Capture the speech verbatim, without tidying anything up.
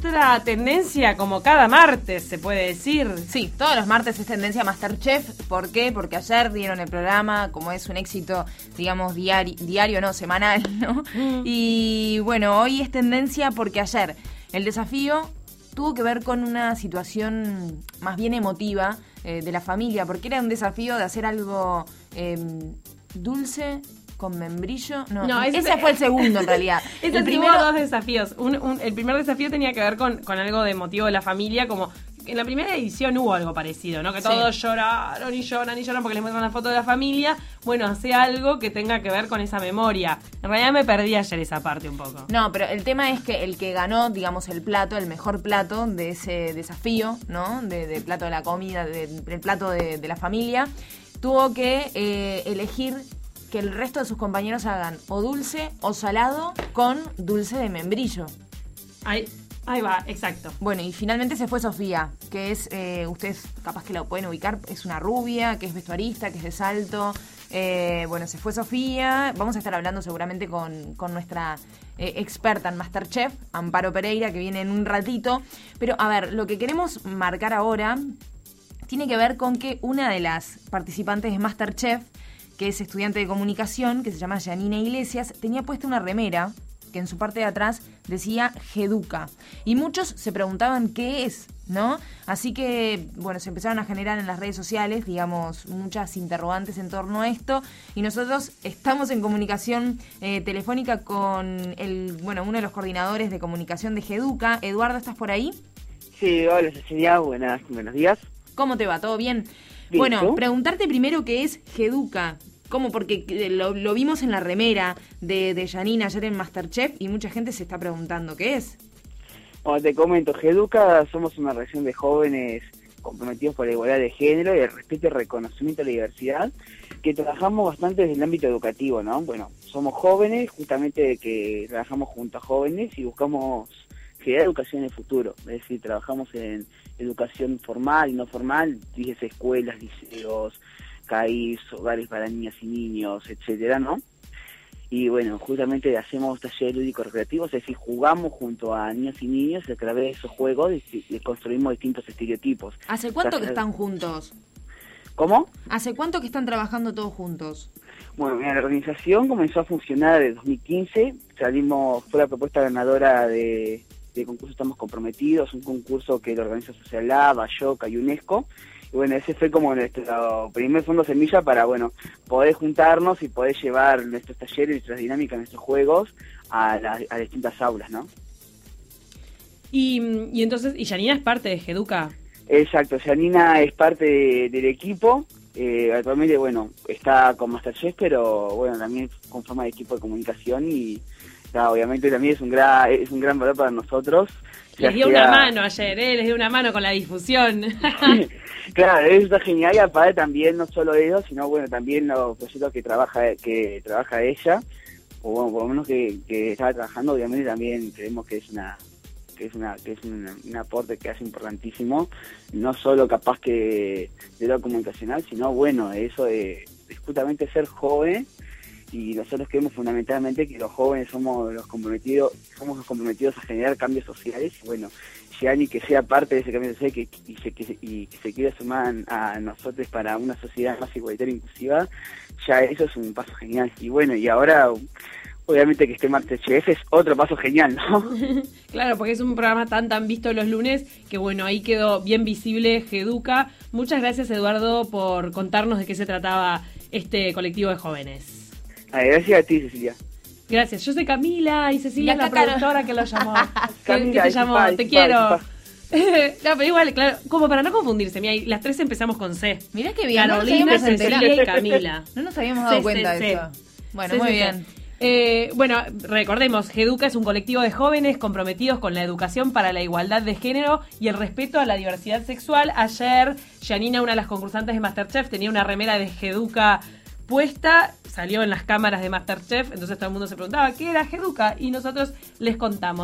otra tendencia como cada martes, se puede decir. Sí, todos los martes es tendencia MasterChef. ¿Por qué? Porque ayer dieron el programa, como es un éxito, digamos, diario, diario no, semanal, ¿no? Mm. Y bueno, hoy es tendencia porque ayer el desafío tuvo que ver con una situación más bien emotiva eh, de la familia, porque era un desafío de hacer algo eh, dulce con membrillo. No, no ese, ese fue el segundo en realidad. Ese el primero dos desafíos. Un, un, el primer desafío tenía que ver con, con algo de emotivo de la familia, como en la primera edición hubo algo parecido, ¿no? Que sí. Todos lloraron y lloran y lloran porque les muestran la foto de la familia. Bueno, hace algo que tenga que ver con esa memoria. En realidad me perdí ayer esa parte un poco. No, pero el tema es que el que ganó, digamos, el plato, el mejor plato de ese desafío, ¿no? De, de plato de la comida, de, del plato de, de la familia, tuvo que eh, elegir que el resto de sus compañeros hagan o dulce o salado con dulce de membrillo. Ahí, ahí va, exacto. Bueno, y finalmente se fue Sofía, que es, eh, ustedes capaz que la pueden ubicar, es una rubia, que es vestuarista, que es de Salto. Eh, bueno, se fue Sofía. Vamos a estar hablando seguramente con, con nuestra eh, experta en MasterChef, Amparo Pereira, que viene en un ratito. Pero, a ver, lo que queremos marcar ahora tiene que ver con que una de las participantes de MasterChef, que es estudiante de comunicación, que se llama Janina Iglesias, tenía puesta una remera que en su parte de atrás decía Geduca. Y muchos se preguntaban qué es, ¿no? Así que, bueno, se empezaron a generar en las redes sociales, digamos, muchas interrogantes en torno a esto. Y nosotros estamos en comunicación eh, telefónica con el, bueno, uno de los coordinadores de comunicación de Geduca. Eduardo, ¿estás por ahí? Sí, hola Cecilia, buenas, buenos días. ¿Cómo te va? ¿Todo bien? Bien, bueno, ¿tú? Preguntarte primero qué es Geduca. ¿Cómo? Porque lo, lo vimos en la remera de, de Janina ayer en MasterChef y mucha gente se está preguntando qué es. Bueno, te comento, Geduca somos una región de jóvenes comprometidos por la igualdad de género y el respeto y reconocimiento de la diversidad, que trabajamos bastante desde el ámbito educativo, ¿no? Bueno, somos jóvenes, justamente que trabajamos junto a jóvenes y buscamos generar educación en el futuro, es decir, trabajamos en educación formal y no formal, fíjese, escuelas, liceos, C A I S, hogares para niñas y niños, etcétera, ¿no? Y bueno, justamente hacemos talleres lúdicos recreativos, es decir, jugamos junto a niños y niños y a través de esos juegos y, y construimos distintos estereotipos. ¿Hace cuánto que están juntos? ¿Cómo? ¿Hace cuánto que están trabajando todos juntos? Bueno, mira, la organización comenzó a funcionar en dos mil quince, salimos, fue la propuesta ganadora de, de concurso Estamos Comprometidos, un concurso que lo organiza Social Lab, Ayoca y UNESCO. Y bueno, ese fue como nuestro primer fondo semilla para, bueno, poder juntarnos y poder llevar nuestros talleres, nuestras dinámicas, nuestros juegos a, la, a distintas aulas, ¿no? Y, y entonces, ¿y Janina es parte de Geduca? Exacto, Janina es parte de, del equipo, eh, actualmente, bueno, está con MasterChef, pero bueno, también conforma el equipo de comunicación y claro, obviamente también es un gran, es un gran valor para nosotros. Les dio una mano ayer, ¿eh? Les dio una mano con la difusión. Claro, eso está genial y aparte también no solo ellos, sino bueno, también los proyectos que trabaja que trabaja ella, o bueno, por lo menos que, que estaba trabajando, obviamente también creemos que es una que es una que es un, un aporte que hace importantísimo, no solo capaz que de lo comunicacional, sino bueno, eso de, de justamente ser joven. Y nosotros creemos fundamentalmente que los jóvenes somos los comprometidos, somos los comprometidos a generar cambios sociales. Y bueno, Gianni que sea parte de ese cambio social que, y, se, que, y que se quiera sumar a nosotros para una sociedad más igualitaria e inclusiva, ya eso es un paso genial. Y bueno, y ahora obviamente que esté MasterChef es otro paso genial, ¿no? Claro, porque es un programa tan tan visto los lunes que bueno, ahí quedó bien visible Geduca. Muchas gracias, Eduardo, por contarnos de qué se trataba este colectivo de jóvenes. Ay, gracias a ti, Cecilia. Gracias, yo soy Camila y Cecilia es la productora que lo llamó. Camila, que te llamó, pa, te pa, quiero. pa. No, pero igual, claro, como para no confundirse, mira, las tres empezamos con C. Mirá qué bien, Carolina, no nos habíamos Cecilia y enterado. Camila. No nos habíamos dado C, cuenta C, de C. eso. Bueno, C, muy C, bien. C. Eh, bueno, recordemos, Geduca es un colectivo de jóvenes comprometidos con la educación para la igualdad de género y el respeto a la diversidad sexual. Ayer, Janina, una de las concursantes de MasterChef, tenía una remera de Geduca puesta, salió en las cámaras de MasterChef, entonces todo el mundo se preguntaba qué era Geduca y nosotros les contamos.